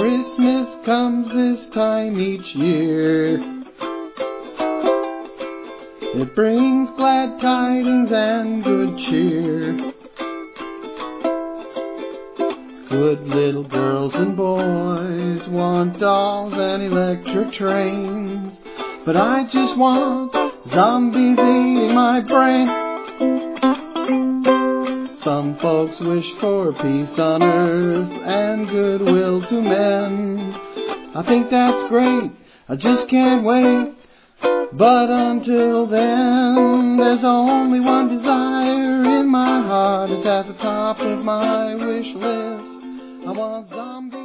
Christmas comes this time each year. It brings glad tidings and good cheer. Good little girls and boys want dolls and electric trains, but I just want zombies eating my brain. Some folks wish for peace on earth and goodwill to men. I think that's great, I just can't wait. But until then, there's only one desire in my heart. It's at the top of my wish list. I want zombies.